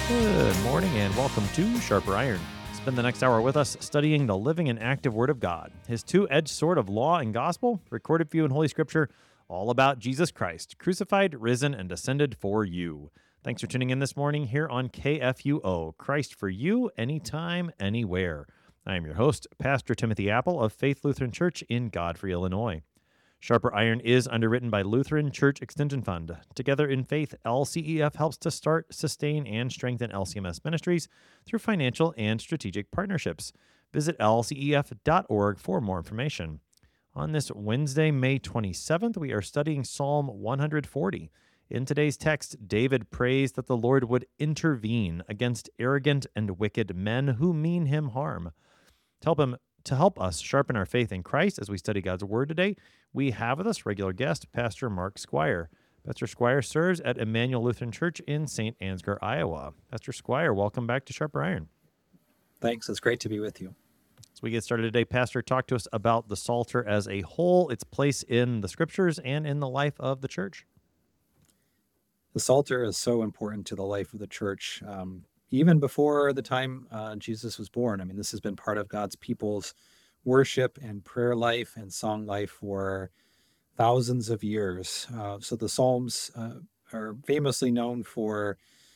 Good morning and welcome to Sharper Iron. Spend the next hour with us studying the living and active Word of God, His two-edged sword of law and gospel, recorded for you in Holy Scripture, all about Jesus Christ, crucified, risen, and ascended for you. Thanks for tuning in this morning here on KFUO, Christ for you, anytime, anywhere. I am your host, Pastor Timothy Apple of Faith Lutheran Church in Godfrey, Illinois. Sharper Iron is underwritten by Lutheran Church Extension Fund. Together in Faith, LCEF helps to start, sustain, and strengthen LCMS ministries through financial and strategic partnerships. Visit lcef.org for more information. On this Wednesday, May 27th, we are studying Psalm 140. In today's text, David prays that the Lord would intervene against arrogant and wicked men who mean him harm. To help us sharpen our faith in Christ as we study God's Word today, we have with us regular guest, Pastor Mark Squire. Pastor Squire serves at Emmanuel Lutheran Church in St. Ansgar, Iowa. Pastor Squire, welcome back to Sharper Iron. Thanks. It's great to be with you. As we get started today, Pastor, talk to us about the Psalter as a whole, its place in the Scriptures and in the life of the Church. The Psalter is so important to the life of the Church. Even before the time Jesus was born. I mean, this has been part of God's people's worship and prayer life and song life for thousands of years. So the Psalms are famously known for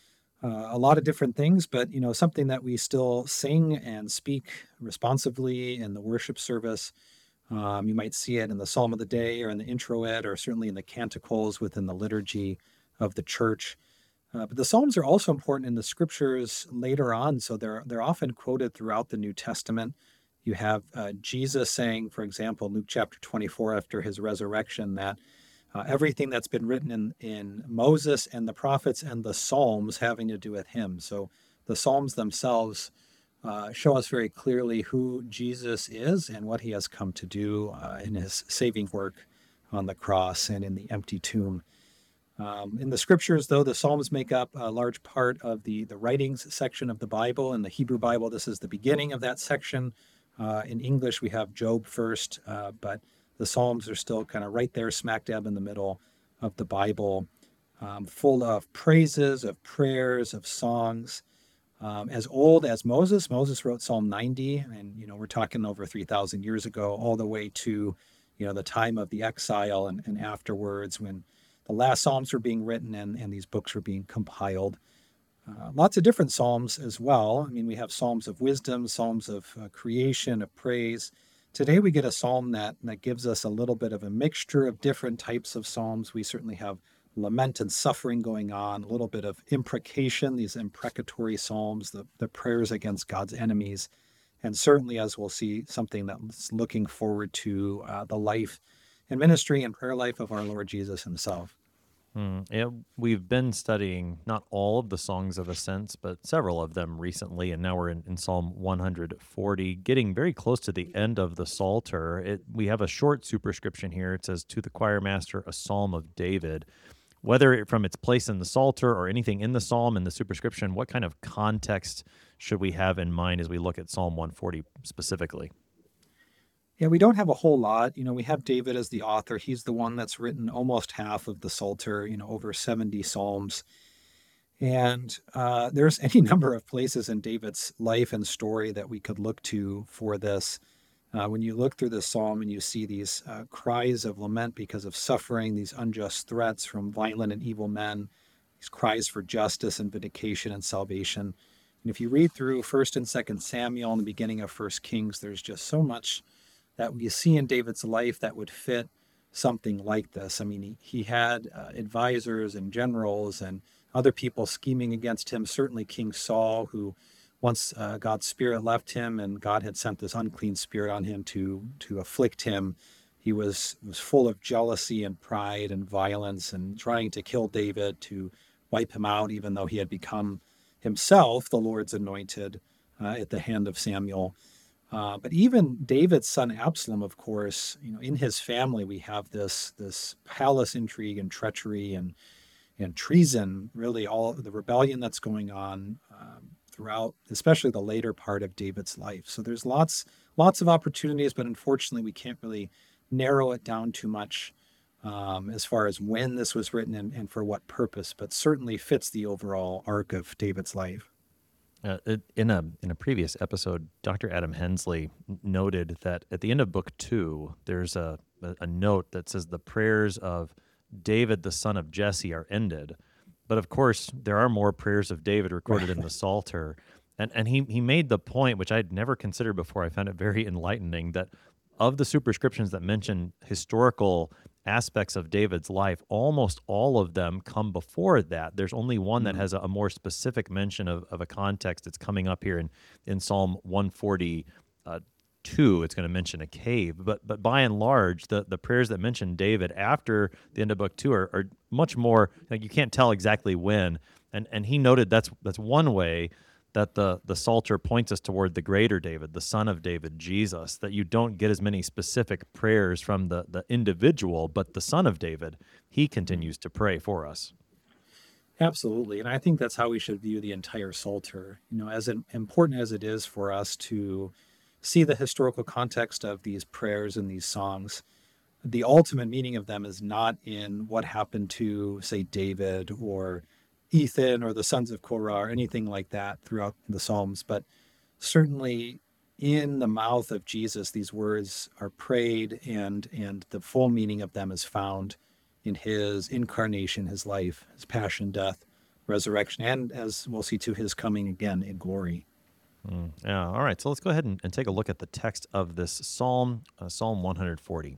a lot of different things, but, something that we still sing and speak responsively in the worship service. You might see it in the Psalm of the Day or in the introit or certainly in the canticles within the liturgy of the Church. But the Psalms are also important in the Scriptures later on, so they're often quoted throughout the New Testament. You have Jesus saying, for example, Luke chapter 24, after his resurrection, that everything that's been written in Moses and the prophets and the Psalms having to do with him. So the Psalms themselves show us very clearly who Jesus is and what he has come to do in his saving work on the cross and in the empty tomb. In the Scriptures, though, the Psalms make up a large part of the writings section of the Bible. In the Hebrew Bible, this is the beginning of that section. In English, we have Job first, but the Psalms are still kind of right there, smack dab in the middle of the Bible, full of praises, of prayers, of songs. As old as Moses wrote Psalm 90, and, we're talking over 3,000 years ago, all the way to, the time of the exile and afterwards when the last Psalms were being written and these books were being compiled. Lots of different Psalms as well. I mean, we have Psalms of wisdom, Psalms of creation, of praise. Today we get a Psalm that gives us a little bit of a mixture of different types of Psalms. We certainly have lament and suffering going on, a little bit of imprecation, these imprecatory Psalms, the prayers against God's enemies. And certainly, as we'll see, something that's looking forward to the life and ministry and prayer life of our Lord Jesus himself. Yeah, we've been studying not all of the Songs of Ascents, but several of them recently, and now we're in Psalm 140, getting very close to the end of the Psalter. We have a short superscription here. It says, "To the choir master, a Psalm of David." Whether from its place in the Psalter or anything in the Psalm and the superscription, what kind of context should we have in mind as we look at Psalm 140 specifically? Yeah, we don't have a whole lot. We have David as the author. He's the one that's written almost half of the Psalter, over 70 Psalms. And there's any number of places in David's life and story that we could look to for this. When you look through this psalm and you see these cries of lament because of suffering, these unjust threats from violent and evil men, these cries for justice and vindication and salvation. And if you read through 1st and 2nd Samuel and the beginning of 1st Kings, there's just so much that we see in David's life that would fit something like this. I mean, he had advisors and generals and other people scheming against him, certainly King Saul, who once God's spirit left him and God had sent this unclean spirit on him to afflict him, he was full of jealousy and pride and violence and trying to kill David, to wipe him out, even though he had become himself the Lord's anointed at the hand of Samuel. But even David's son Absalom, of course, in his family, we have this palace intrigue and treachery and treason, really all the rebellion that's going on throughout, especially the later part of David's life. So there's lots of opportunities, but unfortunately, we can't really narrow it down too much as far as when this was written and for what purpose, but certainly fits the overall arc of David's life. In a previous episode, Dr. Adam Hensley noted that at the end of book 2, there's a note that says the prayers of David, the son of Jesse, are ended. But of course, there are more prayers of David recorded in the Psalter. And he made the point, which I'd never considered before. I found it very enlightening, that of the superscriptions that mention historical aspects of David's life, almost all of them come before that. There's only one that has a more specific mention of a context. It's coming up here in Psalm 142. It's going to mention a cave. But by and large, the prayers that mention David after the end of book 2 are much more, like, you can't tell exactly when. And he noted that's one way that the Psalter points us toward the greater David, the son of David, Jesus, that you don't get as many specific prayers from the individual, but the son of David, he continues to pray for us. Absolutely. And I think that's how we should view the entire Psalter. As important as it is for us to see the historical context of these prayers and these songs, the ultimate meaning of them is not in what happened to, say, David or Ethan or the sons of Korah or anything like that throughout the Psalms, but certainly in the mouth of Jesus, these words are prayed, and the full meaning of them is found in his incarnation, his life, his passion, death, resurrection, and, as we'll see, to his coming again in glory. Yeah. All right. So let's go ahead and take a look at the text of this psalm, Psalm 140.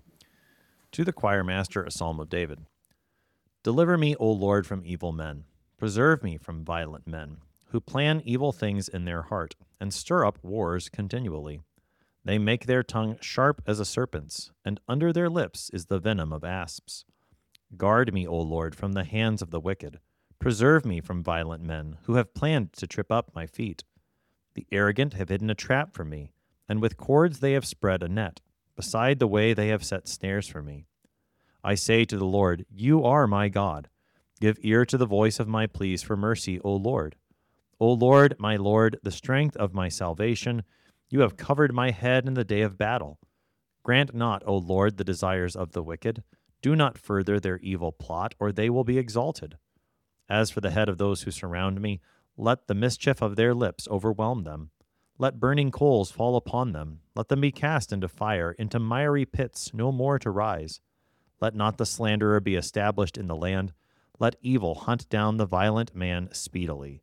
To the choir master, a psalm of David. Deliver me, O Lord, from evil men. Preserve me from violent men, who plan evil things in their heart, and stir up wars continually. They make their tongue sharp as a serpent's, and under their lips is the venom of asps. Guard me, O Lord, from the hands of the wicked. Preserve me from violent men, who have planned to trip up my feet. The arrogant have hidden a trap for me, and with cords they have spread a net. Beside the way they have set snares for me. I say to the Lord, you are my God. Give ear to the voice of my pleas for mercy, O Lord. O Lord, my Lord, the strength of my salvation, you have covered my head in the day of battle. Grant not, O Lord, the desires of the wicked. Do not further their evil plot, or they will be exalted. As for the head of those who surround me, let the mischief of their lips overwhelm them. Let burning coals fall upon them. Let them be cast into fire, into miry pits, no more to rise. Let not the slanderer be established in the land. Let evil hunt down the violent man speedily.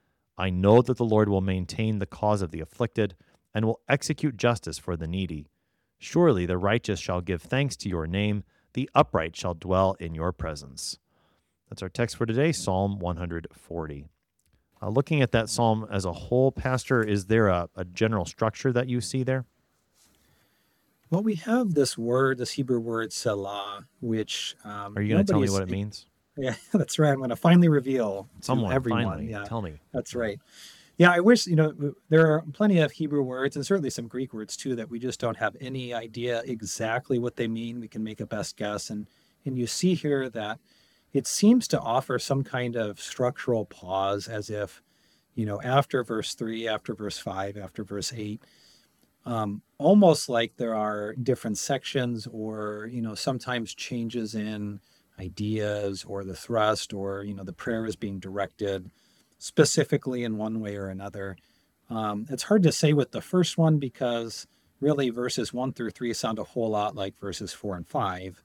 I know that the Lord will maintain the cause of the afflicted, and will execute justice for the needy. Surely the righteous shall give thanks to your name. The upright shall dwell in your presence. That's our text for today, Psalm 140. Looking at that psalm as a whole, Pastor, is there a general structure that you see there? Well, we have this Hebrew word, Selah, which Are you going to tell me what it means? Yeah, that's right. I'm going to finally reveal to everyone. Finally, yeah, tell me. That's right. Yeah, I wish, there are plenty of Hebrew words and certainly some Greek words too that we just don't have any idea exactly what they mean. We can make a best guess. And you see here that it seems to offer some kind of structural pause, as if, after verse 3, after verse 5, after verse 8, almost like there are different sections or, sometimes changes in ideas or the thrust, or, the prayer is being directed specifically in one way or another. It's hard to say with the first one because really verses 1 through 3 sound a whole lot like verses 4 and 5.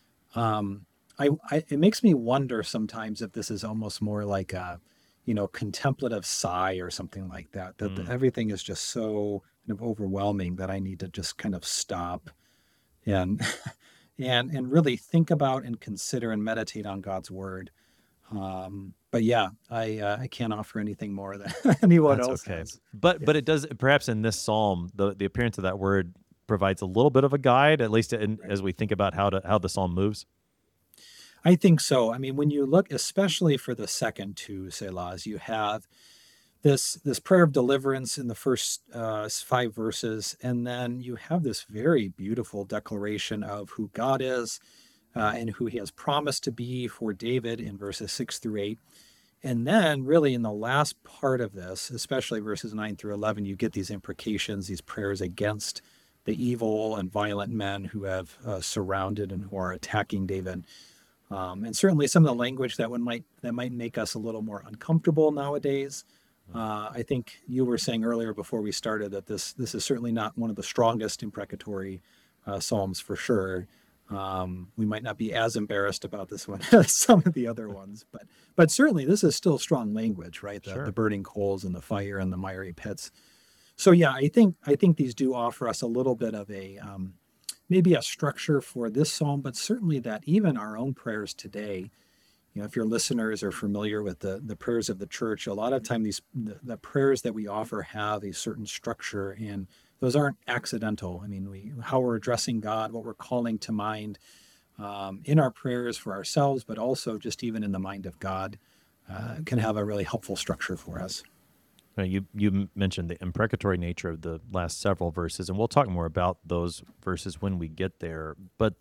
It makes me wonder sometimes if this is almost more like a, contemplative sigh or something like that, that everything is just so kind of overwhelming that I need to just kind of stop and and really think about and consider and meditate on God's word. But yeah, I can't offer anything more than anyone else has. But it does, perhaps in this psalm, the appearance of that word provides a little bit of a guide, at least as we think about how the psalm moves. I think so. I mean, when you look, especially for the second two Selahs, you have this prayer of deliverance in the first 5 verses, and then you have this very beautiful declaration of who God is and who he has promised to be for David in verses 6 through 8. And then really in the last part of this, especially verses 9 through 11, you get these imprecations, these prayers against the evil and violent men who have surrounded and who are attacking David. And certainly some of the language that might make us a little more uncomfortable nowadays. I think you were saying earlier before we started that this is certainly not one of the strongest imprecatory psalms for sure. We might not be as embarrassed about this one as some of the other ones, but certainly this is still strong language, right? The burning coals and the fire and the miry pits. So yeah, I think these do offer us a little bit of a maybe a structure for this psalm, but certainly that even our own prayers today, if your listeners are familiar with the prayers of the church, a lot of time the prayers that we offer have a certain structure, and those aren't accidental. I mean, how we're addressing God, what we're calling to mind in our prayers for ourselves, but also just even in the mind of God, can have a really helpful structure for us. You mentioned the imprecatory nature of the last several verses, and we'll talk more about those verses when we get there. But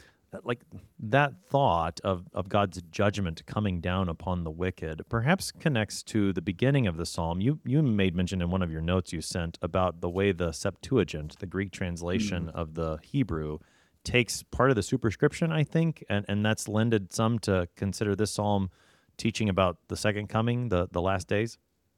that thought of God's judgment coming down upon the wicked perhaps connects to the beginning of the psalm. You made mention in one of your notes you sent about the way the Septuagint, the Greek translation of the Hebrew, takes part of the superscription, I think, and that's lended some to consider this psalm teaching about the second coming, the last days.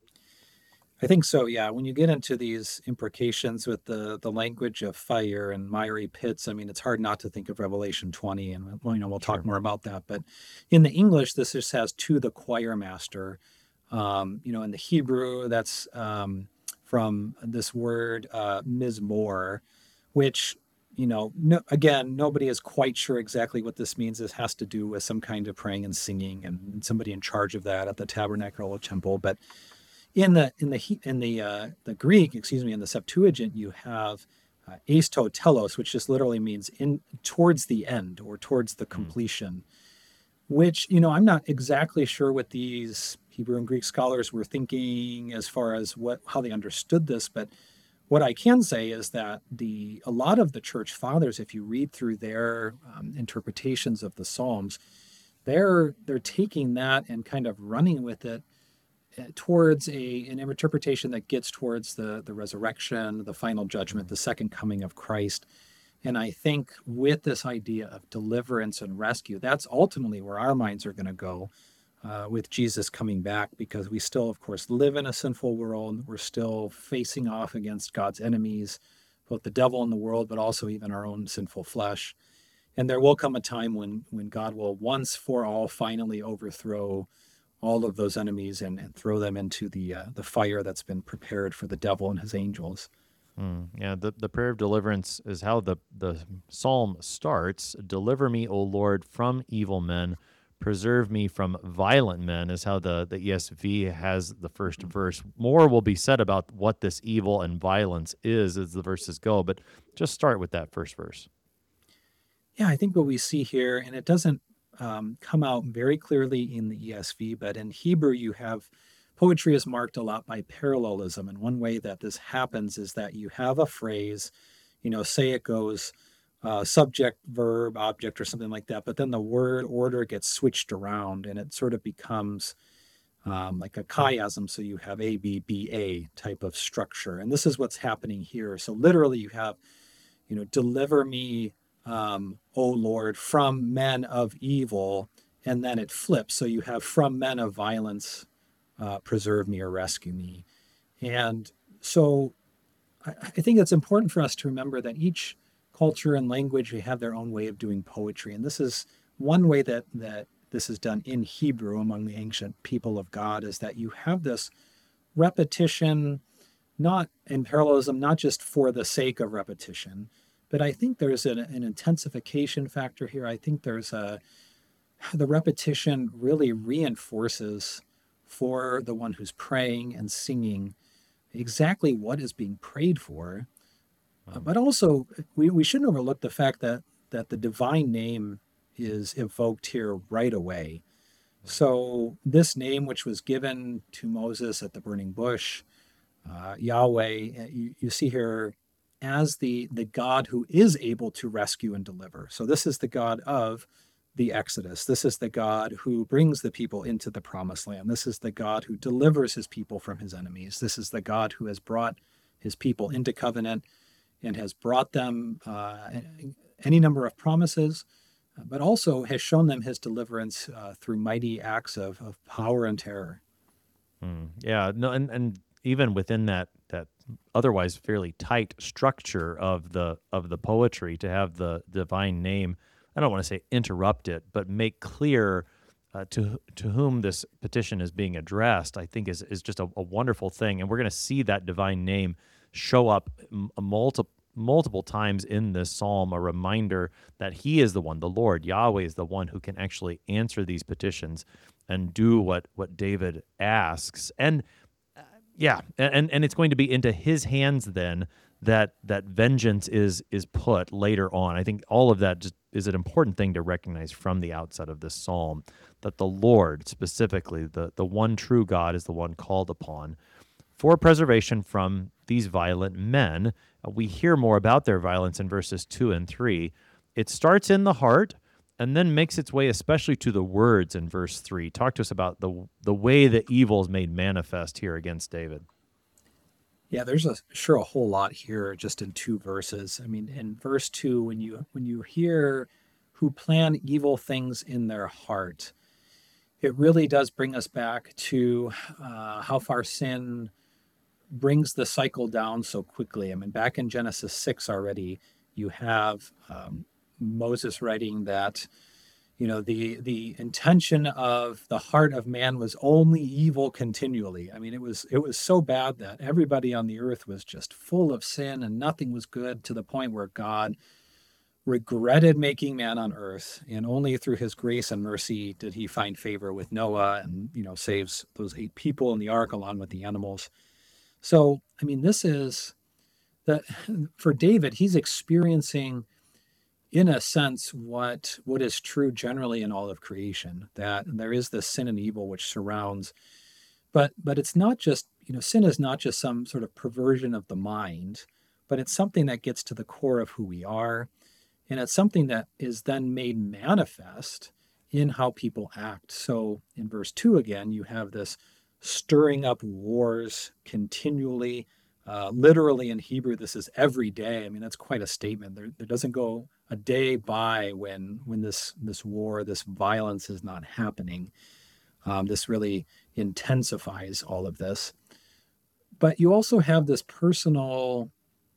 I think so, yeah. When you get into these imprecations with the language of fire and miry pits, I mean, it's hard not to think of Revelation 20, and we'll talk more about that. But in the English, this just has to the choir master. In the Hebrew, that's from this word mizmor, which, again, nobody is quite sure exactly what this means. This has to do with some kind of praying and singing, and somebody in charge of that at the tabernacle or temple. But in the Greek, in the Septuagint, you have eis telos, which just literally means towards the end or towards the completion, which, I'm not exactly sure what these Hebrew and Greek scholars were thinking as far as how they understood this. But what I can say is that a lot of the church fathers, if you read through their interpretations of the Psalms, they're taking that and kind of running with it towards an interpretation that gets towards the resurrection, the final judgment, the second coming of Christ. And I think with this idea of deliverance and rescue, that's ultimately where our minds are going to go with Jesus coming back, because we still, of course, live in a sinful world. We're still facing off against God's enemies, both the devil in the world, but also even our own sinful flesh. And there will come a time when God will once for all finally overthrow all of those enemies and throw them into the fire that's been prepared for the devil and his angels. Yeah, the prayer of deliverance is how the psalm starts. Deliver me, O Lord, from evil men. Preserve me from violent men is how the ESV has the first verse. More will be said about what this evil and violence is as the verses go, but just start with that first verse. Yeah, I think what we see here, and it doesn't come out very clearly in the ESV, but in Hebrew you have poetry is marked a lot by parallelism. And one way that this happens is that you have a phrase, say it goes subject, verb, object, or something like that, but then the word order gets switched around and it sort of becomes like a chiasm. So you have A, B, B, A type of structure. And this is what's happening here. So literally you have, deliver me, O Lord, from men of evil, and then it flips. So you have from men of violence, preserve me or rescue me. And so I think it's important for us to remember that each culture and language, they have their own way of doing poetry. And this is one way that this is done in Hebrew among the ancient people of God, is that you have this repetition, not in parallelism, not just for the sake of repetition, but I think there's an intensification factor here. I think there's the repetition really reinforces for the one who's praying and singing exactly what is being prayed for. But also, we shouldn't overlook the fact that the divine name is evoked here right away. So this name, which was given to Moses at the burning bush, Yahweh, you see here as the God who is able to rescue and deliver. So this is the God of the Exodus. This is the God who brings the people into the promised land. This is the God who delivers his people from his enemies. This is the God who has brought his people into covenant and has brought them any number of promises, but also has shown them his deliverance through mighty acts of power and terror. Yeah, no, and even within that otherwise fairly tight structure of the poetry, to have the divine name, I don't want to say interrupt it, but make clear to whom this petition is being addressed, I think is just a wonderful thing, and we're going to see that divine name show up multiple times in this psalm, a reminder that he is the one, the Lord, Yahweh is the one who can actually answer these petitions and do what David asks. And yeah, and it's going to be into his hands then that vengeance is put later on. I think all of that just is an important thing to recognize from the outset of this psalm, that the Lord, specifically the one true God, is the one called upon for preservation from these violent men. We hear more about their violence in verses 2 and 3. It starts in the heart and then makes its way especially to the words in verse 3. Talk to us about the way that evil is made manifest here against David. Yeah, there's a whole lot here just in 2 verses. I mean, in verse 2, when you hear who plan evil things in their heart, it really does bring us back to how far sin brings the cycle down so quickly. I mean, back in Genesis 6 already, you have Moses writing that, the intention of the heart of man was only evil continually. I mean, it was so bad that everybody on the earth was just full of sin and nothing was good, to the point where God regretted making man on earth, and only through his grace and mercy did he find favor with Noah, and saves those 8 people in the ark along with the animals. So, I mean, this is that for David, he's experiencing, in a sense, what is true generally in all of creation, that there is this sin and evil which surrounds, but it's not just, sin is not just some sort of perversion of the mind, but it's something that gets to the core of who we are, and it's something that is then made manifest in how people act. So in verse 2 again, you have this stirring up wars continually. Literally in Hebrew, this is every day. I mean, that's quite a statement. There doesn't go a day by when this war, this violence is not happening. This really intensifies all of this. But you also have this personal,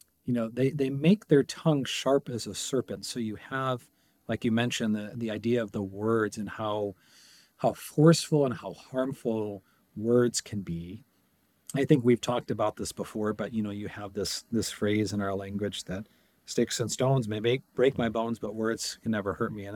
they make their tongue sharp as a serpent. So you have, like you mentioned, the idea of the words and how forceful and how harmful words can be. I think we've talked about this before, but you have this phrase in our language that sticks and stones may break my bones, but words can never hurt me. And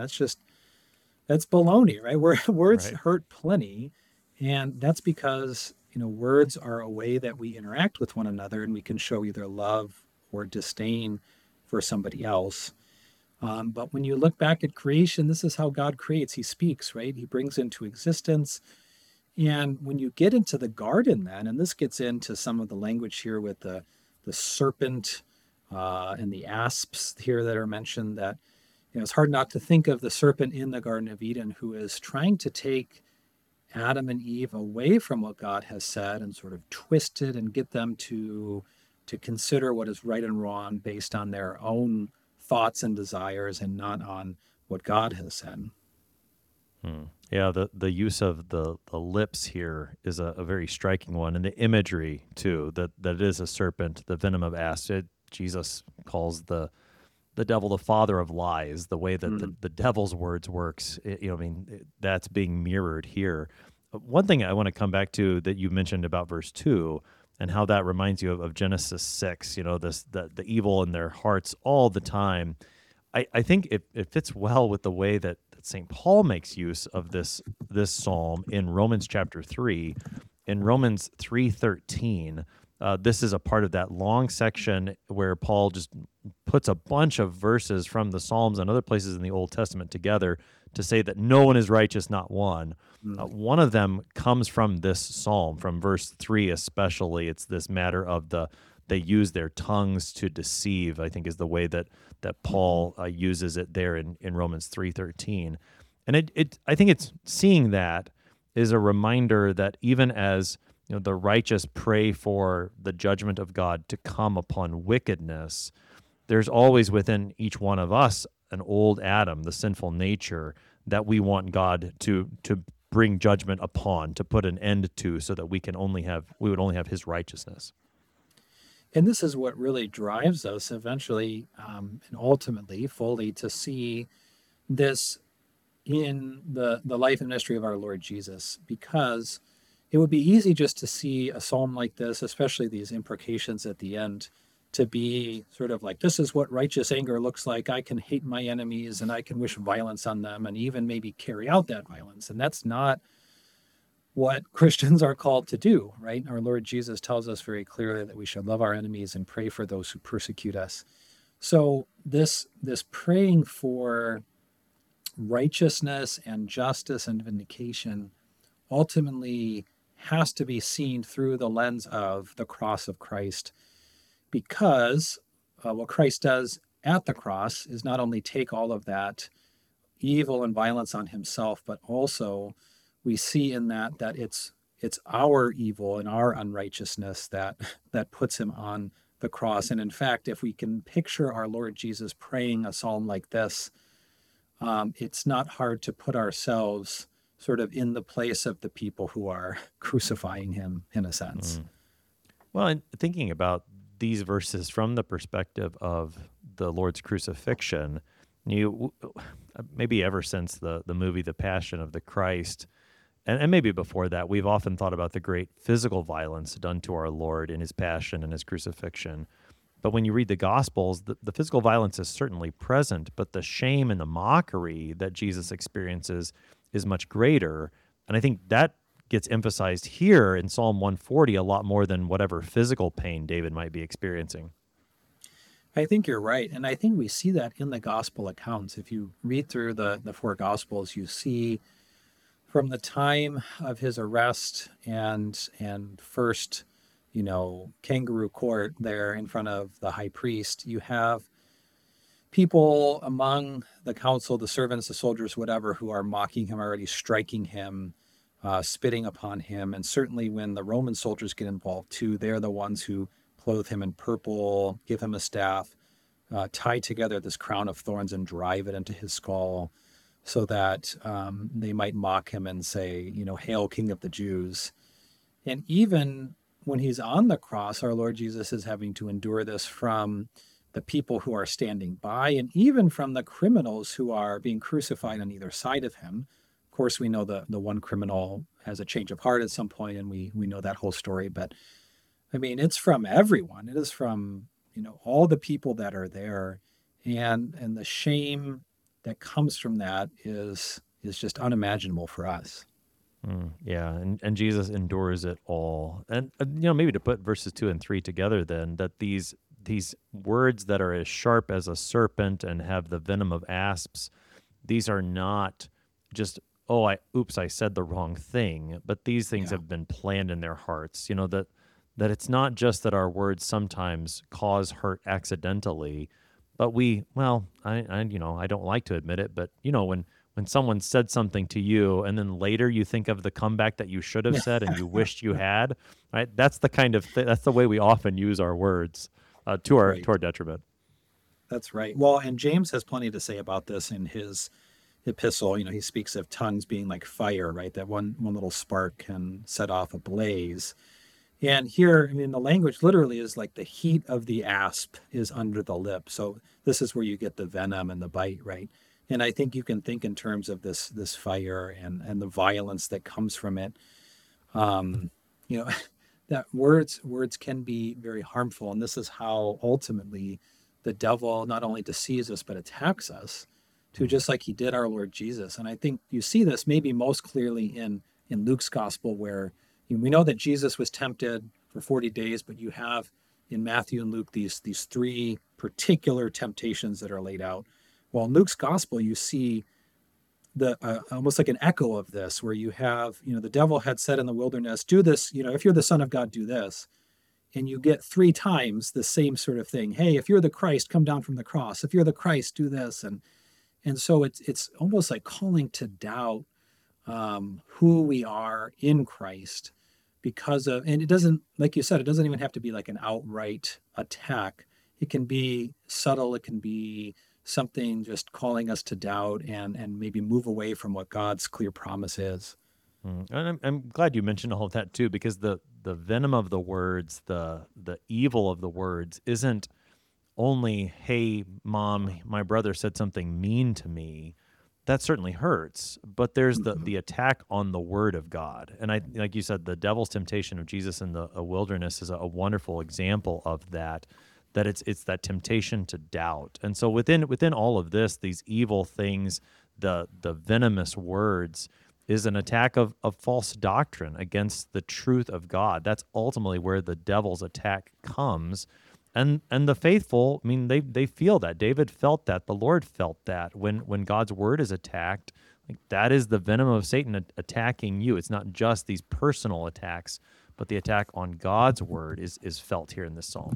that's baloney, right? Words Right. hurt plenty. And that's because, words are a way that we interact with one another, and we can show either love or disdain for somebody else. But when you look back at creation, this is how God creates. He speaks, right? He brings into existence. And when you get into the garden then, and this gets into some of the language here with the serpent and the asps here that are mentioned, that it's hard not to think of the serpent in the Garden of Eden, who is trying to take Adam and Eve away from what God has said and sort of twist it and get them to consider what is right and wrong based on their own thoughts and desires and not on what God has said. Yeah, the use of the lips here is a very striking one, and the imagery too, that it is a serpent, the venom of asps. Jesus calls the devil the father of lies. The way that the devil's words works, that's being mirrored here. One thing I want to come back to that you mentioned about verse 2 and how that reminds you of Genesis 6. The evil in their hearts all the time. I think it fits well with the way that St. Paul makes use of this psalm in Romans chapter 3. In Romans 3:13, this is a part of that long section where Paul just puts a bunch of verses from the Psalms and other places in the Old Testament together to say that no one is righteous, not one. One of them comes from this psalm, from verse 3 especially. It's this matter of they use their tongues to deceive, I think is the way that Paul uses it there in Romans 3:13. And I think it's seeing that is a reminder that even as the righteous pray for the judgment of God to come upon wickedness, there's always within each one of us an old Adam, the sinful nature that we want God to bring judgment upon, to put an end to, so that we would only have His righteousness. And this is what really drives us eventually and ultimately fully to see this in the life and ministry of our Lord Jesus, because it would be easy just to see a psalm like this, especially these imprecations at the end, to be sort of like, this is what righteous anger looks like. I can hate my enemies and I can wish violence on them and even maybe carry out that violence. And that's not what Christians are called to do, right? Our Lord Jesus tells us very clearly that we should love our enemies and pray for those who persecute us. So this praying for righteousness and justice and vindication ultimately has to be seen through the lens of the cross of Christ, because what Christ does at the cross is not only take all of that evil and violence on himself, but also we see in that it's our evil and our unrighteousness that puts him on the cross. And in fact, if we can picture our Lord Jesus praying a psalm like this, it's not hard to put ourselves sort of in the place of the people who are crucifying him, in a sense. Well, and thinking about these verses from the perspective of the Lord's crucifixion, maybe ever since the movie The Passion of the Christ, and maybe before that, we've often thought about the great physical violence done to our Lord in his passion and his crucifixion. But when you read the Gospels, the physical violence is certainly present, but the shame and the mockery that Jesus experiences is much greater. And I think that gets emphasized here in Psalm 140 a lot more than whatever physical pain David might be experiencing. I think you're right. And I think we see that in the Gospel accounts. If you read through the four Gospels, you see from the time of his arrest and first, kangaroo court there in front of the high priest, you have people among the council, the servants, the soldiers, whatever, who are mocking him, already striking him, spitting upon him. And certainly when the Roman soldiers get involved too, they're the ones who clothe him in purple, give him a staff, tie together this crown of thorns and drive it into his skull, so that they might mock him and say, Hail, King of the Jews. And even when he's on the cross, our Lord Jesus is having to endure this from the people who are standing by, and even from the criminals who are being crucified on either side of him. Of course, we know the one criminal has a change of heart at some point, and we know that whole story. But I mean, it's from everyone. It is from all the people that are there, and the shame that comes from that is just unimaginable for us. Yeah, and Jesus endures it all. And maybe to put verses 2 and 3 together then, that these words that are as sharp as a serpent and have the venom of asps, these are not just, I said the wrong thing, but these things have been planned in their hearts. That it's not just that our words sometimes cause hurt accidentally, but I don't like to admit it, but when someone said something to you and then later you think of the comeback that you should have said and you wished you had, right? That's the kind of that's the way we often use our words to our detriment. That's right. Well, and James has plenty to say about this in his epistle. He speaks of tongues being like fire, right? That one little spark can set off a blaze. And here, the language literally is like the heat of the asp is under the lip. So this is where you get the venom and the bite, right? And I think you can think in terms of this fire and the violence that comes from it. That words can be very harmful. And this is how ultimately the devil not only deceives us, but attacks us to, just like he did our Lord Jesus. And I think you see this maybe most clearly in Luke's gospel, where we know that Jesus was tempted for 40 days, but you have in Matthew and Luke these three particular temptations that are laid out. Well, in Luke's gospel, you see the almost like an echo of this, where you have, the devil had said in the wilderness, do this, if you're the Son of God, do this. And you get 3 times the same sort of thing. Hey, if you're the Christ, come down from the cross. If you're the Christ, do this. And so it's almost like calling to doubt who we are in Christ, because of, and it doesn't, like you said, it doesn't even have to be like an outright attack. it can be subtle, it can be something just calling us to doubt and maybe move away from what God's clear promise is. And I'm glad you mentioned all of that too, because the venom of the words, the evil of the words, isn't only, "Hey, mom, my brother said something mean to me." That certainly hurts, but there's the attack on the word of God, and I like you said, the devil's temptation of Jesus in the wilderness is a wonderful example of that. That it's that temptation to doubt, and so within all of this, these evil things, the venomous words, is an attack of false doctrine against the truth of God. That's ultimately where the devil's attack comes. And the faithful, I mean, they feel that. David felt that. The Lord felt that when God's word is attacked. Like, that is the venom of Satan attacking you. It's not just these personal attacks, but the attack on God's word is felt here in this psalm.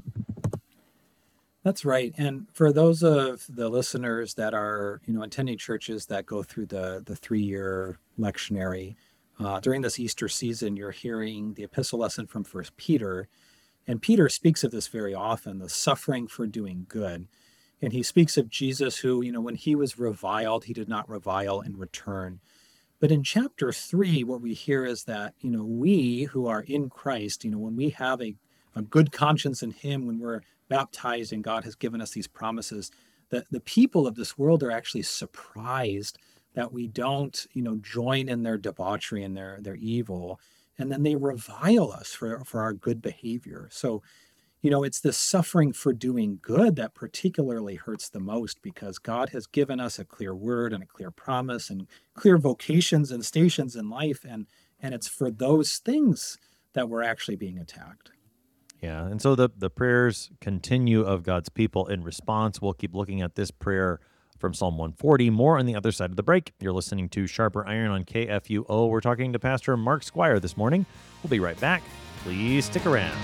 That's right. And for those of the listeners that are, attending churches that go through the 3-year lectionary, during this Easter season, you're hearing the epistle lesson from First Peter. And Peter speaks of this very often, the suffering for doing good. And he speaks of Jesus who, when he was reviled, he did not revile in return. But in chapter 3, what we hear is that, we who are in Christ, when we have a good conscience in him, when we're baptized and God has given us these promises, that the people of this world are actually surprised that we don't, join in their debauchery and their evil. And then they revile us for our good behavior. So, it's this suffering for doing good that particularly hurts the most, because God has given us a clear word and a clear promise and clear vocations and stations in life. And it's for those things that we're actually being attacked. Yeah, and so the prayers continue of God's people in response. We'll keep looking at this prayer from Psalm 140, more on the other side of the break. You're listening to Sharper Iron on KFUO. We're talking to Pastor Mark Squire this morning. We'll be right back. Please stick around.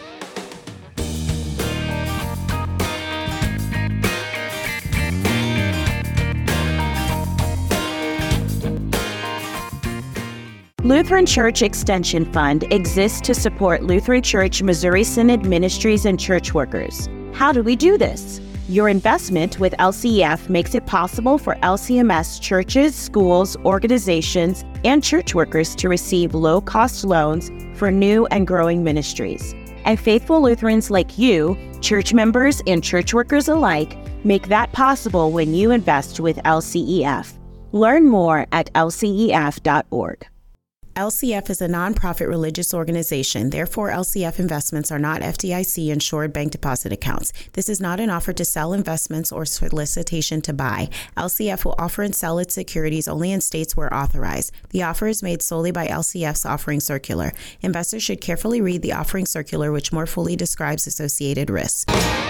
Lutheran Church Extension Fund exists to support Lutheran Church Missouri Synod ministries and church workers. How do we do this? Your investment with LCEF makes it possible for LCMS churches, schools, organizations, and church workers to receive low-cost loans for new and growing ministries. And faithful Lutherans like you, church members and church workers alike, make that possible when you invest with LCEF. Learn more at lcef.org. LCF is a nonprofit religious organization. Therefore, LCF investments are not FDIC-insured bank deposit accounts. This is not an offer to sell investments or solicitation to buy. LCF will offer and sell its securities only in states where authorized. The offer is made solely by LCF's offering circular. Investors should carefully read the offering circular, which more fully describes associated risks.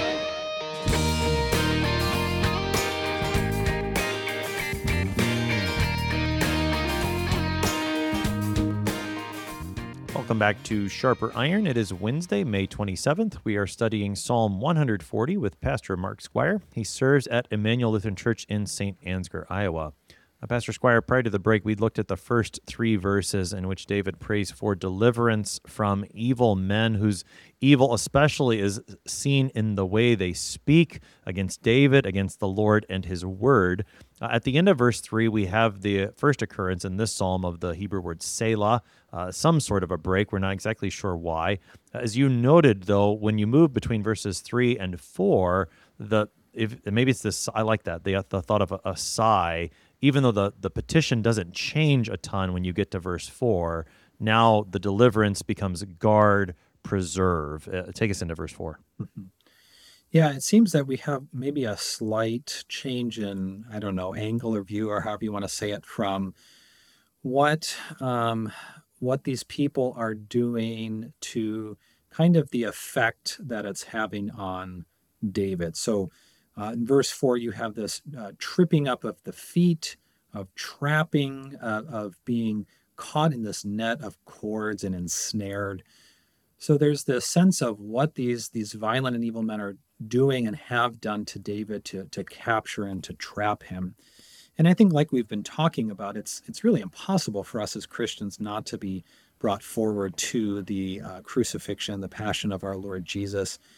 Welcome back to Sharper Iron. It is Wednesday, May 27th. We are studying Psalm 140 with Pastor Mark Squire. He serves at Emmanuel Lutheran Church in St. Ansgar, Iowa. Pastor Squire, prior to the break, we looked at the first 3 verses in which David prays for deliverance from evil men, whose evil especially is seen in the way they speak against David, against the Lord and his word. At the end of verse 3, we have the first occurrence in this psalm of the Hebrew word Selah, some sort of a break. We're not exactly sure why. As you noted, though, when you move between verses 3 and 4, maybe it's this, I like that, the thought of a sigh. Even though the petition doesn't change a ton when you get to verse 4, now the deliverance becomes guard, preserve. Take us into verse 4. Mm-hmm. Yeah, it seems that we have maybe a slight change in, angle or view, or however you want to say it, from what these people are doing to kind of the effect that it's having on David. So in verse 4, you have this tripping up of the feet, of trapping, of being caught in this net of cords and ensnared. So there's this sense of what these violent and evil men are doing and have done to David to capture and to trap him. And I think, like we've been talking about, it's really impossible for us as Christians not to be brought forward to the crucifixion, the passion of our Lord Jesus.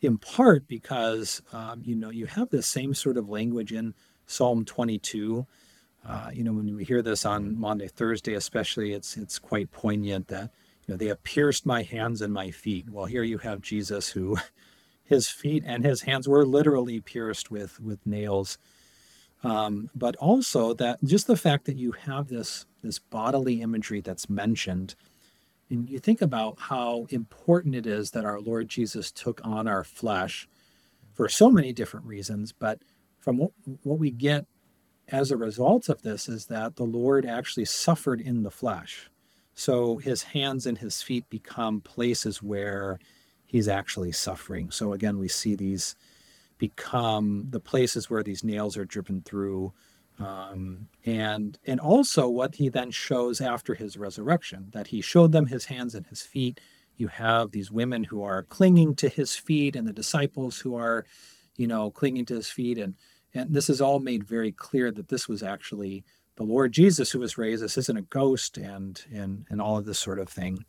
in part because, you have the same sort of language in Psalm 22. When we hear this on Maundy, Thursday, especially, it's quite poignant that, they have pierced my hands and my feet. Well, here you have Jesus who his feet and his hands were literally pierced with nails. But also that just the fact that you have this bodily imagery that's mentioned, and you think about how important it is that our Lord Jesus took on our flesh for so many different reasons. But from what we get as a result of this is that the Lord actually suffered in the flesh. So his hands and his feet become places where he's actually suffering. So again, we see these become the places where these nails are driven through. And also what he then shows after his resurrection, that he showed them his hands and his feet. You have these women who are clinging to his feet and the disciples who are, clinging to his feet. And this is all made very clear that this was actually the Lord Jesus who was raised. This isn't a ghost and all of this sort of thing.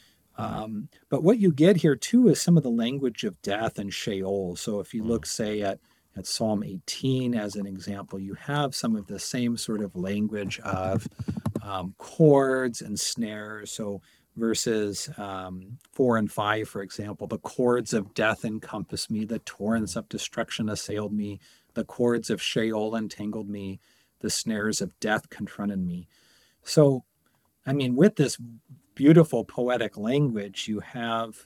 But what you get here too is some of the language of death and Sheol. So if you look, say, at Psalm 18 as an example, you have some of the same sort of language of cords and snares. So verses 4 and 5, for example, the cords of death encompassed me, the torrents of destruction assailed me, the cords of Sheol entangled me, the snares of death confronted me. So, with this beautiful poetic language, you have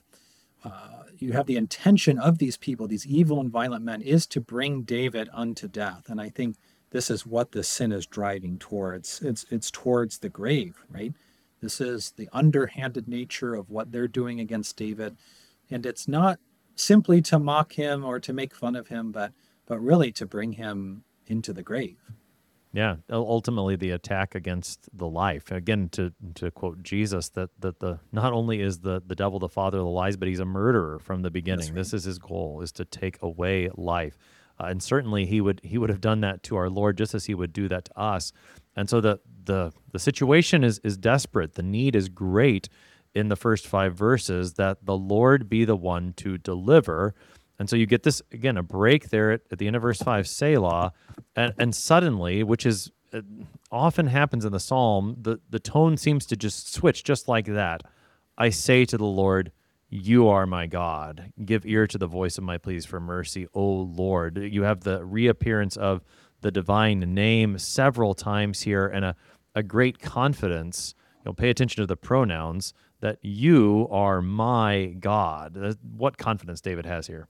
the intention of these people, these evil and violent men, is to bring David unto death. And I think this is what the sin is driving towards. It's towards the grave, right? This is the underhanded nature of what they're doing against David. And it's not simply to mock him or to make fun of him, but really to bring him into the grave. Yeah, ultimately the attack against the life. Again, to quote Jesus, that the not only is the devil the father of the lies, but he's a murderer from the beginning. Right. This is his goal, is to take away life. And certainly he would have done that to our Lord just as he would do that to us. And so the situation is desperate. The need is great in the first 5 verses that the Lord be the one to deliver. And so you get this, again, a break there at the end of verse 5, Selah, and suddenly, which is often happens in the psalm, the tone seems to just switch just like that. I say to the Lord, you are my God. Give ear to the voice of my pleas for mercy, O Lord. You have the reappearance of the divine name several times here, and a great confidence. Pay attention to the pronouns, that you are my God. What confidence David has here.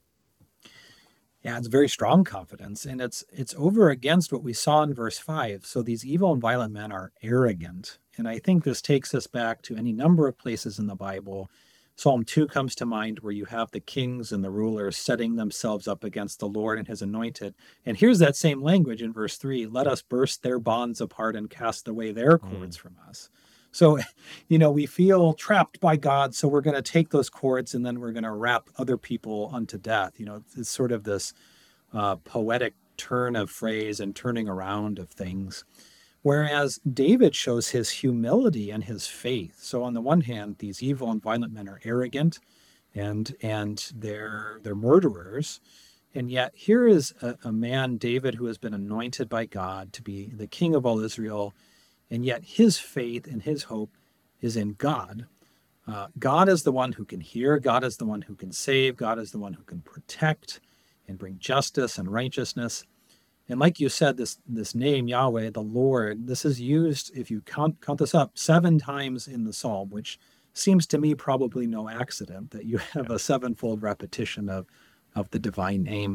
Yeah, it's very strong confidence, and it's over against what we saw in verse 5. So these evil and violent men are arrogant, and I think this takes us back to any number of places in the Bible. Psalm 2 comes to mind, where you have the kings and the rulers setting themselves up against the Lord and his anointed. And here's that same language in verse 3, let us burst their bonds apart and cast away their cords from us. So, we feel trapped by God, so we're going to take those cords and then we're going to wrap other people unto death. It's sort of this poetic turn of phrase and turning around of things. Whereas David shows his humility and his faith. So on the one hand, these evil and violent men are arrogant and they're murderers. And yet here is a man, David, who has been anointed by God to be the king of all Israel. And yet his faith and his hope is in God. God is the one who can hear. God is the one who can save. God is the one who can protect and bring justice and righteousness. And like you said, this name, Yahweh, the Lord, this is used, if you count this up, 7 times in the psalm, which seems to me probably no accident that you have a 7-fold repetition of the divine name.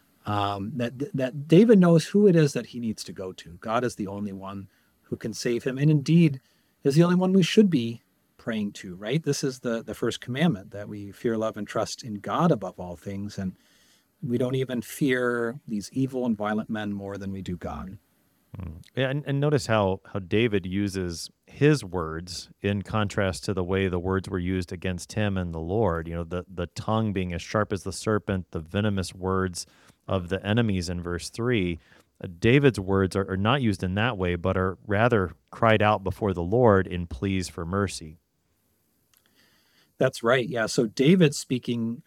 That David knows who it is that he needs to go to. God is the only one who can save him, and indeed is the only one we should be praying to, right? This is the first commandment, that we fear, love, and trust in God above all things, and we don't even fear these evil and violent men more than we do God. Yeah, and notice how David uses his words in contrast to the way the words were used against him and the Lord. The tongue being as sharp as the serpent, the venomous words of the enemies in verse 3. David's words are not used in that way, but are rather cried out before the Lord in pleas for mercy. That's right. Yeah. So David's speaking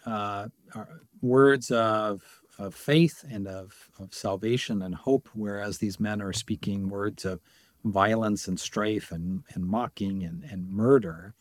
words of faith and of salvation and hope, whereas these men are speaking words of violence and strife and mocking and murder.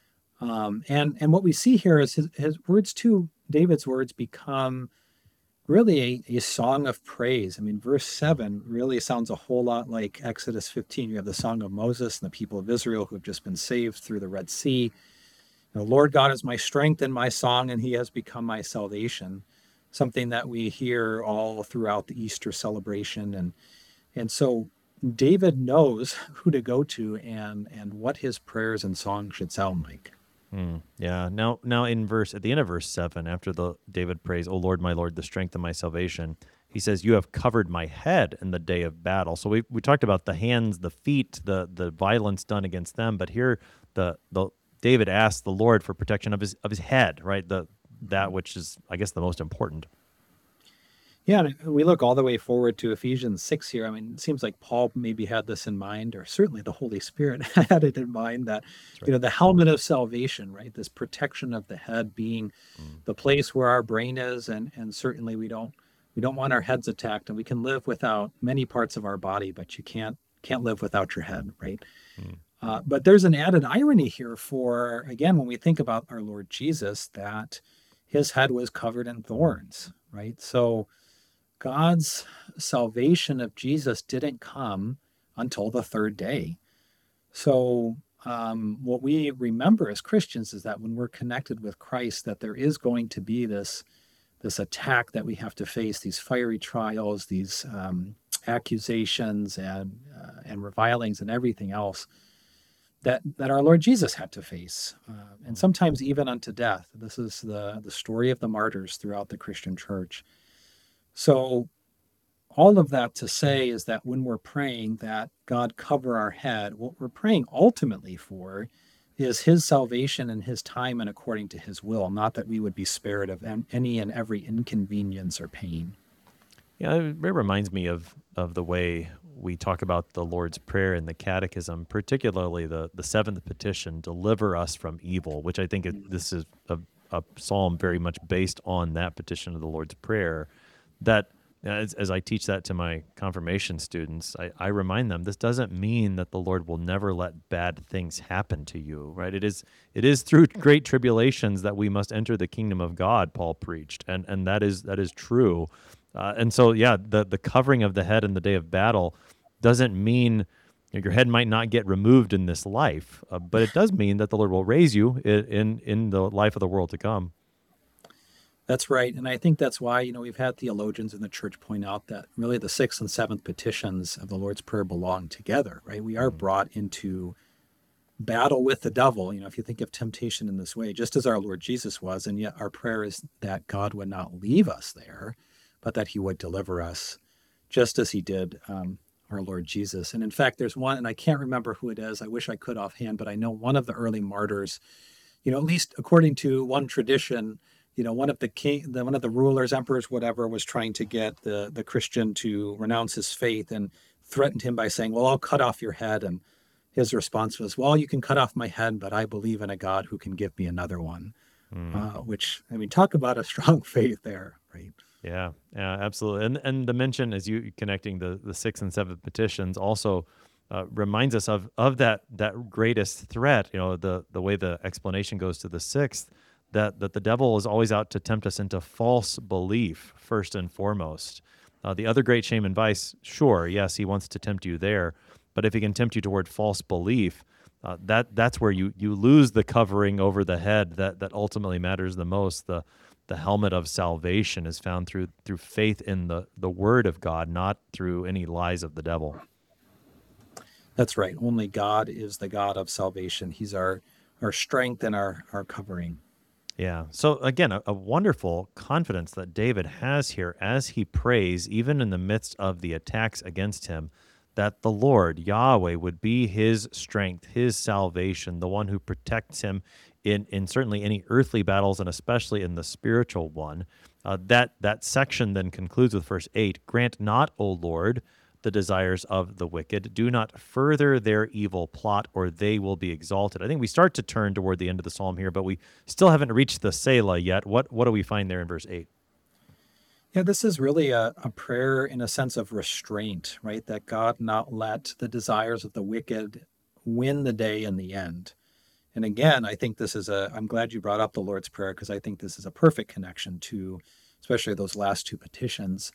And what we see here is his words too, David's words become really a song of praise. I mean, verse 7 really sounds a whole lot like Exodus 15. You have the song of Moses and the people of Israel who have just been saved through the Red Sea. The Lord God is my strength and my song, and he has become my salvation, something that we hear all throughout the Easter celebration. And so David knows who to go to and what his prayers and songs should sound like. Yeah. Now at the end of verse 7, after David prays, "O Lord, my Lord, the strength of my salvation," he says, "You have covered my head in the day of battle." So we talked about the hands, the feet, the violence done against them, but here the David asks the Lord for protection of his head, right? That which is, I guess, the most important. Yeah, and we look all the way forward to Ephesians 6 here. I mean, it seems like Paul maybe had this in mind, or certainly the Holy Spirit had it in mind, that, right, the helmet of salvation, right? This protection of the head being the place where our brain is. And certainly we don't want our heads attacked, and we can live without many parts of our body, but you can't live without your head, right? But there's an added irony here for, again, when we think about our Lord Jesus, that his head was covered in thorns, right? So God's salvation of Jesus didn't come until the third day. So what we remember as Christians is that when we're connected with Christ, that there is going to be this attack that we have to face, these fiery trials, these accusations and revilings and everything else that our Lord Jesus had to face, and sometimes even unto death. This is the story of the martyrs throughout the Christian church. So all of that to say is that when we're praying that God cover our head, what we're praying ultimately for is his salvation and his time and according to his will, not that we would be spared of any and every inconvenience or pain. Yeah, it reminds me of the way we talk about the Lord's Prayer in the Catechism, particularly the seventh petition, "Deliver us from evil," which I think this is a psalm very much based on that petition of the Lord's Prayer. That as I teach that to my confirmation students, I remind them this doesn't mean that the Lord will never let bad things happen to you, right? It is through great tribulations that we must enter the kingdom of God, Paul preached, and that is true. And so, yeah, the covering of the head in the day of battle doesn't mean your head might not get removed in this life, but it does mean that the Lord will raise you in the life of the world to come. That's right. And I think that's why, we've had theologians in the church point out that really the sixth and seventh petitions of the Lord's Prayer belong together, right? We are brought into battle with the devil, if you think of temptation in this way, just as our Lord Jesus was, and yet our prayer is that God would not leave us there, but that he would deliver us just as he did our Lord Jesus. And in fact, there's one, and I can't remember who it is. I wish I could offhand, but I know one of the early martyrs, at least according to one tradition, one of the rulers, emperors, whatever, was trying to get the Christian to renounce his faith and threatened him by saying, "Well, I'll cut off your head." And his response was, "Well, you can cut off my head, but I believe in a God who can give me another one." Which, talk about a strong faith there, right? Yeah, absolutely. And the mention, as you connecting the sixth and seventh petitions, also reminds us of that greatest threat. The way the explanation goes to the sixth, that the devil is always out to tempt us into false belief first and foremost. The other great shame and vice, sure, yes, he wants to tempt you there, but if he can tempt you toward false belief, that's where you lose the covering over the head that ultimately matters the most. The helmet of salvation is found through faith in the word of God, not through any lies of the devil. That's right. Only God is the God of salvation. He's our strength and our covering. Yeah. So again, a wonderful confidence that David has here as he prays, even in the midst of the attacks against him, that the Lord, Yahweh, would be his strength, his salvation, the one who protects him in certainly any earthly battles and especially in the spiritual one. That section then concludes with verse 8, "Grant not, O Lord, the desires of the wicked. Do not further their evil plot, or they will be exalted. I think we start to turn toward the end of the psalm here, but we still haven't reached the Selah yet. What do we find there in verse 8? Yeah, this is really a prayer in a sense of restraint, right? That God not let the desires of the wicked win the day in the end. And again, I think I'm glad you brought up the Lord's Prayer, because I think this is a perfect connection to especially those last two petitions.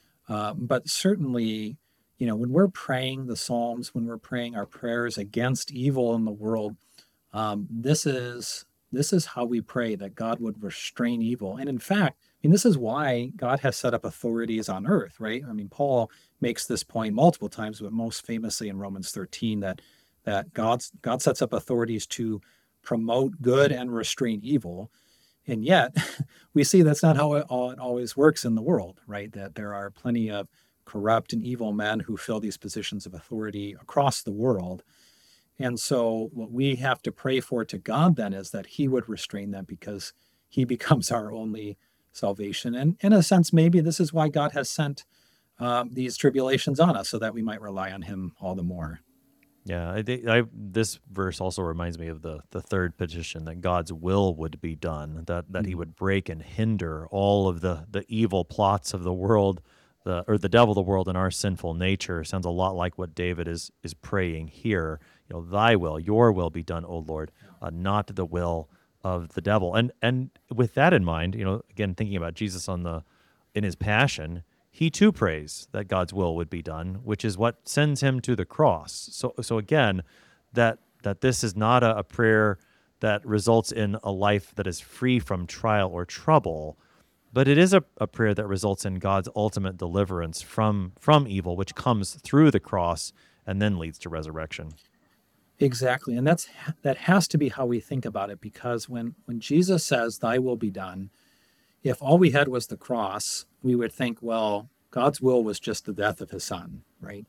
But certainly, when we're praying the Psalms, when we're praying our prayers against evil in the world, this is how we pray, that God would restrain evil. And in fact, this is why God has set up authorities on earth, right? Paul makes this point multiple times, but most famously in Romans 13, that God sets up authorities to promote good and restrain evil. And yet, we see that's not how it always works in the world, right? That there are plenty of corrupt and evil men who fill these positions of authority across the world. And so what we have to pray for to God then is that he would restrain them, because he becomes our only salvation. And in a sense, maybe this is why God has sent these tribulations on us, so that we might rely on him all the more. Yeah, this verse also reminds me of the third petition, that God's will would be done, that he would break and hinder all of the evil plots of the world, the devil, the world, and our sinful nature. Sounds a lot like what David is praying here. Thy will, your will be done, O Lord, not the will of the devil. And with that in mind, again, thinking about Jesus in his passion, he too prays that God's will would be done, which is what sends him to the cross. So again, that this is not a prayer that results in a life that is free from trial or trouble, but it is a prayer that results in God's ultimate deliverance from evil, which comes through the cross and then leads to resurrection. Exactly. And that has to be how we think about it, because when Jesus says, thy will be done, if all we had was the cross, we would think, well, God's will was just the death of his son, right?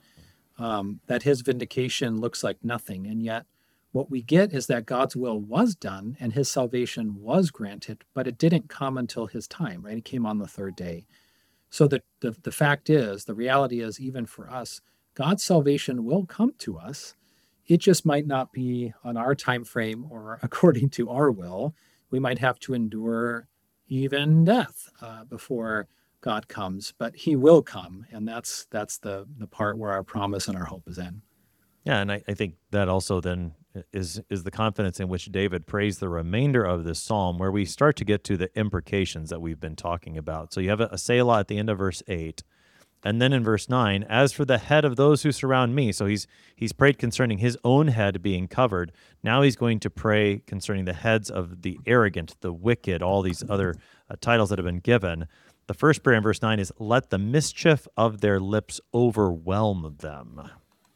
That his vindication looks like nothing. And yet what we get is that God's will was done and his salvation was granted, but it didn't come until his time, right? It came on the third day. So the fact is, the reality is, even for us, God's salvation will come to us. It just might not be on our time frame or according to our will. We might have to endure even death before God comes, but he will come. And that's the part where our promise and our hope is in. Yeah, and I think that also then is the confidence in which David prays the remainder of this psalm, where we start to get to the imprecations that we've been talking about. So you have a Selah at the end of verse 8, and then in verse 9, as for the head of those who surround me. So he's prayed concerning his own head being covered. Now he's going to pray concerning the heads of the arrogant, the wicked, all these other titles that have been given. The first prayer in verse 9 is, let the mischief of their lips overwhelm them.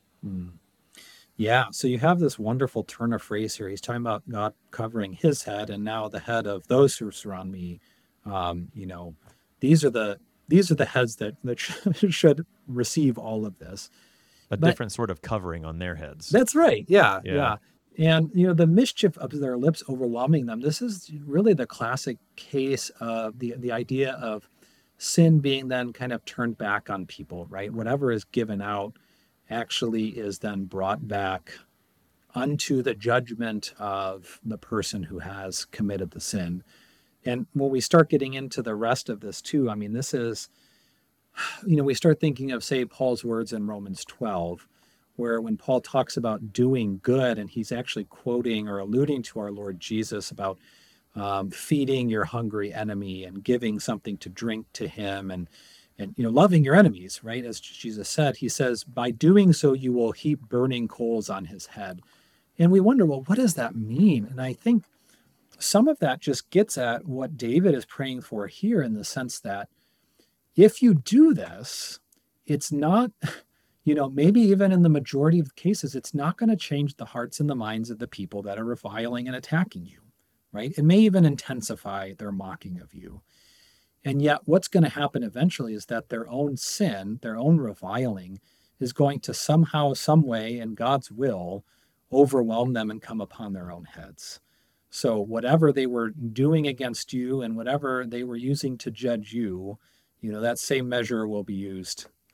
Yeah, so you have this wonderful turn of phrase here. He's talking about God covering his head, and now the head of those who surround me. These are the heads that should receive all of this. But different sort of covering on their heads. That's right. Yeah. And, the mischief of their lips overwhelming them. This is really the classic case of the idea of sin being then kind of turned back on people, right? Whatever is given out actually is then brought back unto the judgment of the person who has committed the sin. And when we start getting into the rest of this too, this is, we start thinking of, say, Paul's words in Romans 12, where when Paul talks about doing good, and he's actually quoting or alluding to our Lord Jesus about feeding your hungry enemy and giving something to drink to him and loving your enemies, right? As Jesus said, he says, by doing so, you will heap burning coals on his head. And we wonder, well, what does that mean? And I think some of that just gets at what David is praying for here, in the sense that if you do this, it's not, maybe even in the majority of cases, it's not going to change the hearts and the minds of the people that are reviling and attacking you, right? It may even intensify their mocking of you. And yet what's going to happen eventually is that their own sin, their own reviling, is going to somehow, some way, in God's will, overwhelm them and come upon their own heads. So whatever they were doing against you and whatever they were using to judge you, that same measure will be used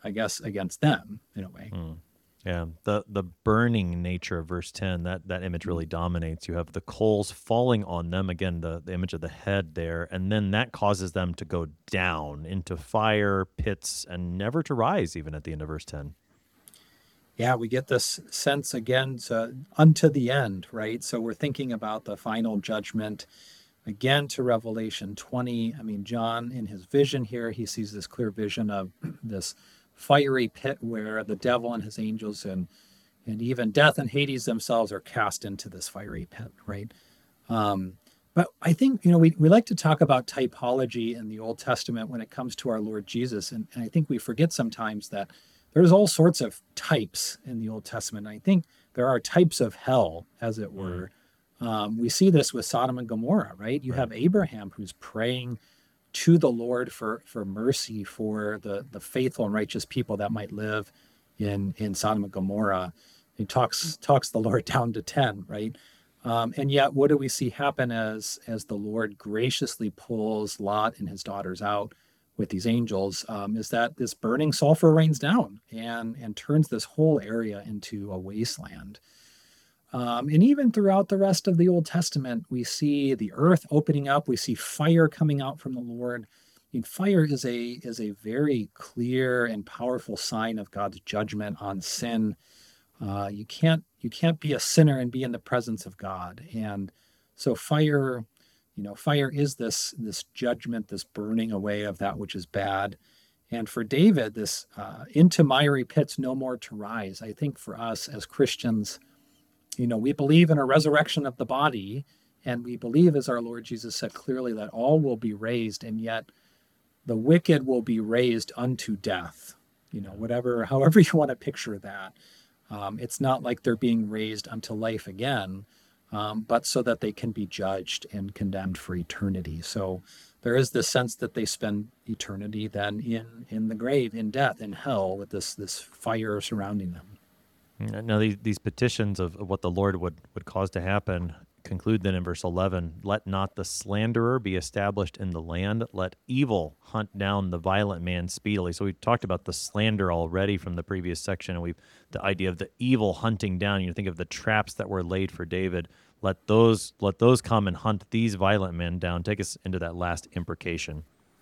I guess, against them in a way. Yeah, the burning nature of verse 10, that image really dominates. You have the coals falling on them, again, the image of the head there, and then that causes them to go down into fire, pits, and never to rise, even at the end of verse 10. Yeah, we get this sense again unto the end, right? So we're thinking about the final judgment again to Revelation 20. I mean, John, in his vision here, he sees this clear vision of this fiery pit where the devil and his angels and even death and Hades themselves are cast into this fiery pit, right? But I think, we like to talk about typology in the Old Testament when it comes to our Lord Jesus. And I think we forget sometimes that there's all sorts of types in the Old Testament. I think there are types of hell, as it were. We see this with Sodom and Gomorrah, right? You have Abraham who's praying to the Lord for mercy for the faithful and righteous people that might live in Sodom and Gomorrah. He talks the Lord down to 10, right? And yet, what do we see happen as the Lord graciously pulls Lot and his daughters out with these angels? Is that this burning sulfur rains down and turns this whole area into a wasteland. And even throughout the rest of the Old Testament, we see the earth opening up. We see fire coming out from the Lord. I mean, fire is a very clear and powerful sign of God's judgment on sin. You can't be a sinner and be in the presence of God. And so fire is this judgment, this burning away of that which is bad. And for David, this into miry pits, no more to rise. I think for us as Christians, we believe in a resurrection of the body, and we believe, as our Lord Jesus said clearly, that all will be raised, and yet the wicked will be raised unto death. However you want to picture that. It's not like they're being raised unto life again, but so that they can be judged and condemned for eternity. So there is this sense that they spend eternity then in the grave, in death, in hell, with this fire surrounding them. Now, these petitions of what the Lord would cause to happen conclude then in verse 11, let not the slanderer be established in the land, let evil hunt down the violent man speedily. So we talked about the slander already from the previous section, and the idea of the evil hunting down. You think of the traps that were laid for David. Let those come and hunt these violent men down. Take us into that last imprecation.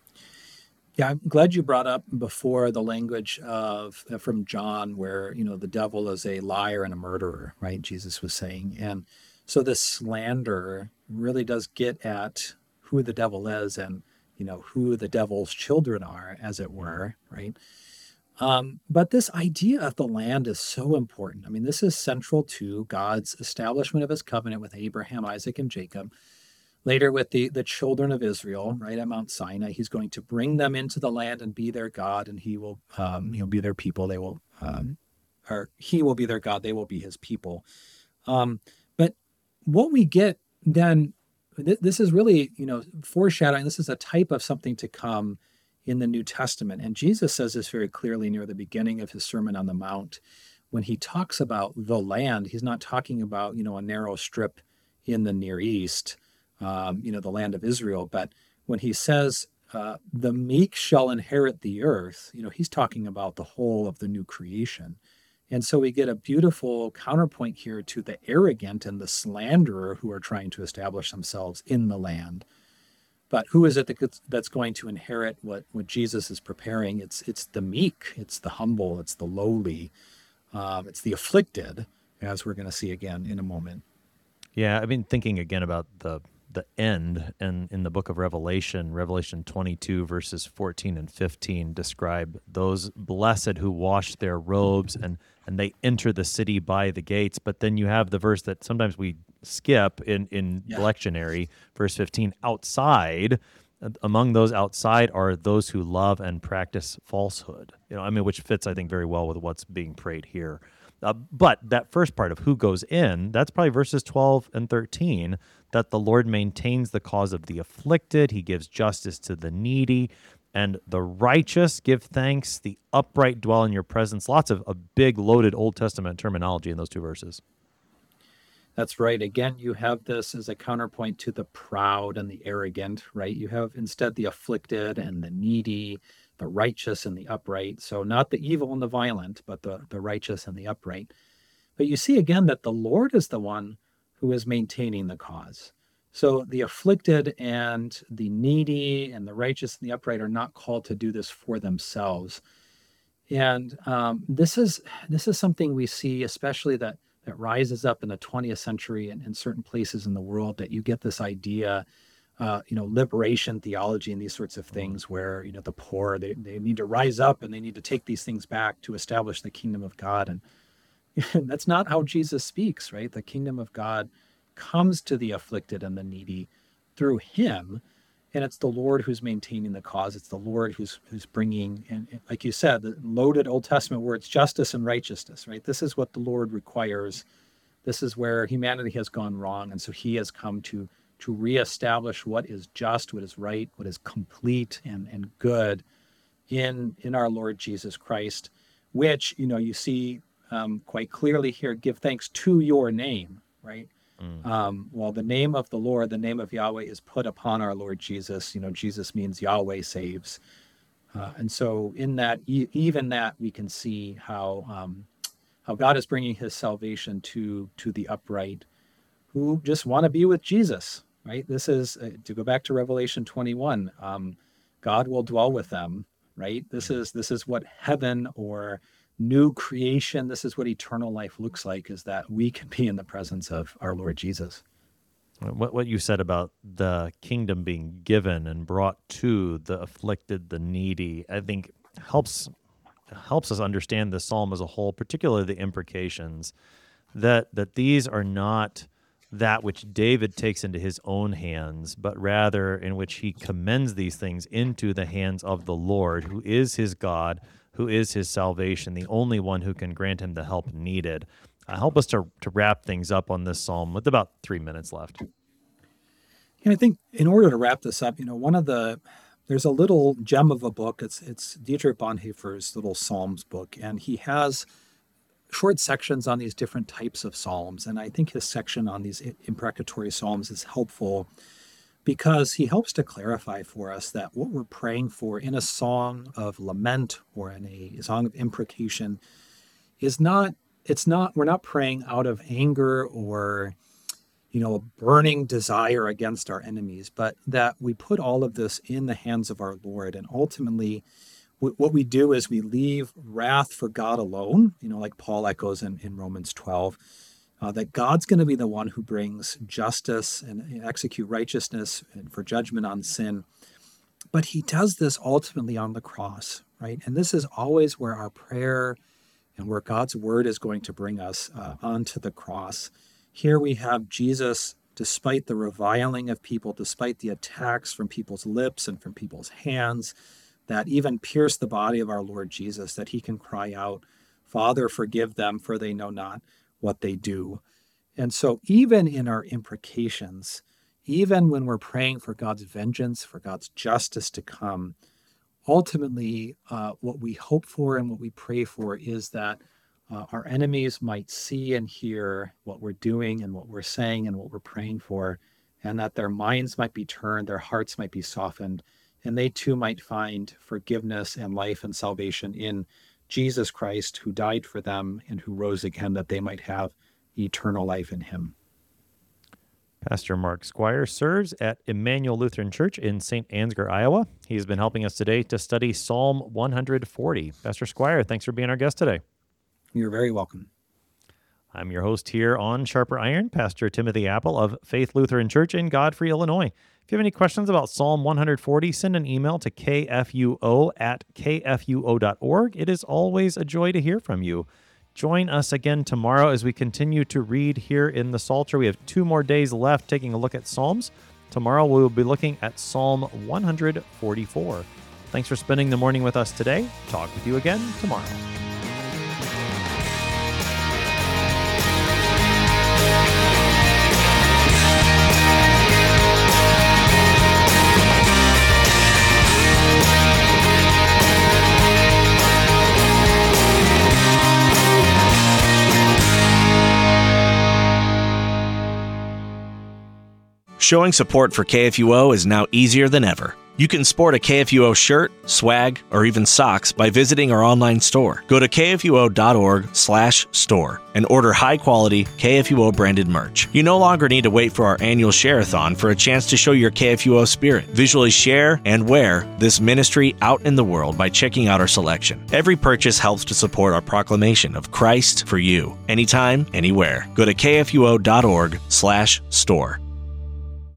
Yeah, I'm glad you brought up before the language from John where, the devil is a liar and a murderer, right? Jesus was saying. And so this slander really does get at who the devil is and, who the devil's children are, as it were, right? But this idea of the land is so important. I mean, this is central to God's establishment of his covenant with Abraham, Isaac, and Jacob. Later with the children of Israel, right, at Mount Sinai, he's going to bring them into the land and be their God, and he will be their people. They will, or he will be their God. They will be his people. But what we get then, this is really, foreshadowing. This is a type of something to come in the New Testament. And Jesus says this very clearly near the beginning of his Sermon on the Mount. When he talks about the land, he's not talking about, a narrow strip in the Near East, the land of Israel. But when he says the meek shall inherit the earth, he's talking about the whole of the new creation. And so we get a beautiful counterpoint here to the arrogant and the slanderer who are trying to establish themselves in the land. But who is it that's going to inherit what Jesus is preparing? It's the meek, it's the humble, it's the lowly, it's the afflicted, as we're going to see again in a moment. Yeah, I've been thinking again about the end, and in the book of Revelation 22 verses 14 and 15 describe those blessed who wash their robes and they enter the city by the gates. But then you have the verse that sometimes we skip in lectionary, verse 15, outside. Among those outside are those who love and practice falsehood. Which fits, I think, very well with what's being prayed here. But that first part of who goes in, that's probably verses 12 and 13, that the Lord maintains the cause of the afflicted, he gives justice to the needy, and the righteous give thanks, the upright dwell in your presence. Lots of a big, loaded Old Testament terminology in those two verses. That's right. Again, you have this as a counterpoint to the proud and the arrogant, right? You have instead the afflicted and the needy, the righteous and the upright. So not the evil and the violent, but the righteous and the upright. But you see again that the Lord is the one who is maintaining the cause. So the afflicted and the needy and the righteous and the upright are not called to do this for themselves. And this is something we see, especially that rises up in the 20th century and in certain places in the world, that you get this idea, liberation theology and these sorts of things where, the poor, they need to rise up and they need to take these things back to establish the kingdom of God. And that's not how Jesus speaks, right? The kingdom of God comes to the afflicted and the needy through him. And it's the Lord who's maintaining the cause. It's the Lord who's bringing, and like you said, the loaded Old Testament words, justice and righteousness, right? This is what the Lord requires. This is where humanity has gone wrong. And so he has come to reestablish what is just, what is right, what is complete and good in our Lord Jesus Christ, which, you see quite clearly here, give thanks to your name, right? Well, the name of the Lord, the name of Yahweh is put upon our Lord Jesus. Jesus means Yahweh saves. And so in that, even that, we can see how God is bringing his salvation to the upright who just want to be with Jesus, right? This is, to go back to Revelation 21, God will dwell with them, right? This is what heaven or new creation, this is what eternal life looks like, is that we can be in the presence of our Lord Jesus. What you said about the kingdom being given and brought to the afflicted, the needy, I think helps us understand the psalm as a whole, particularly the imprecations, that these are not that which David takes into his own hands, but rather in which he commends these things into the hands of the Lord, who is his God, who is his salvation, the only one who can grant him the help needed. Help us to wrap things up on this psalm with about 3 minutes left. And I think in order to wrap this up, there's a little gem of a book. It's Dietrich Bonhoeffer's little Psalms book, and he has short sections on these different types of psalms. And I think his section on these imprecatory psalms is helpful because he helps to clarify for us that what we're praying for in a song of lament or in a song of imprecation we're not praying out of anger or, a burning desire against our enemies, but that we put all of this in the hands of our Lord. And ultimately, what we do is we leave wrath for God alone, like Paul echoes in Romans 12. That God's going to be the one who brings justice and execute righteousness and for judgment on sin. But he does this ultimately on the cross, right? And this is always where our prayer and where God's word is going to bring us onto the cross. Here we have Jesus, despite the reviling of people, despite the attacks from people's lips and from people's hands that even pierce the body of our Lord Jesus, that he can cry out, "Father, forgive them, for they know not what they do." And so even in our imprecations, even when we're praying for God's vengeance, for God's justice to come, ultimately what we hope for and what we pray for is that our enemies might see and hear what we're doing and what we're saying and what we're praying for, and that their minds might be turned, their hearts might be softened, and they too might find forgiveness and life and salvation in Jesus Christ, who died for them and who rose again, that they might have eternal life in him. Pastor Mark Squire serves at Emmanuel Lutheran Church in St. Ansgar, Iowa. He's been helping us today to study Psalm 140. Pastor Squire, thanks for being our guest today. You're very welcome. I'm your host here on Sharper Iron, Pastor Timothy Apple of Faith Lutheran Church in Godfrey, Illinois. If you have any questions about Psalm 140, send an email to kfuo@kfuo.org. It is always a joy to hear from you. Join us again tomorrow as we continue to read here in the Psalter. We have 2 more days left taking a look at Psalms. Tomorrow we will be looking at Psalm 144. Thanks for spending the morning with us today. Talk with you again tomorrow. Showing support for KFUO is now easier than ever. You can sport a KFUO shirt, swag, or even socks by visiting our online store. Go to kfuo.org/store and order high-quality KFUO-branded merch. You no longer need to wait for our annual share-a-thon for a chance to show your KFUO spirit. Visually share and wear this ministry out in the world by checking out our selection. Every purchase helps to support our proclamation of Christ for you, anytime, anywhere. Go to kfuo.org/store.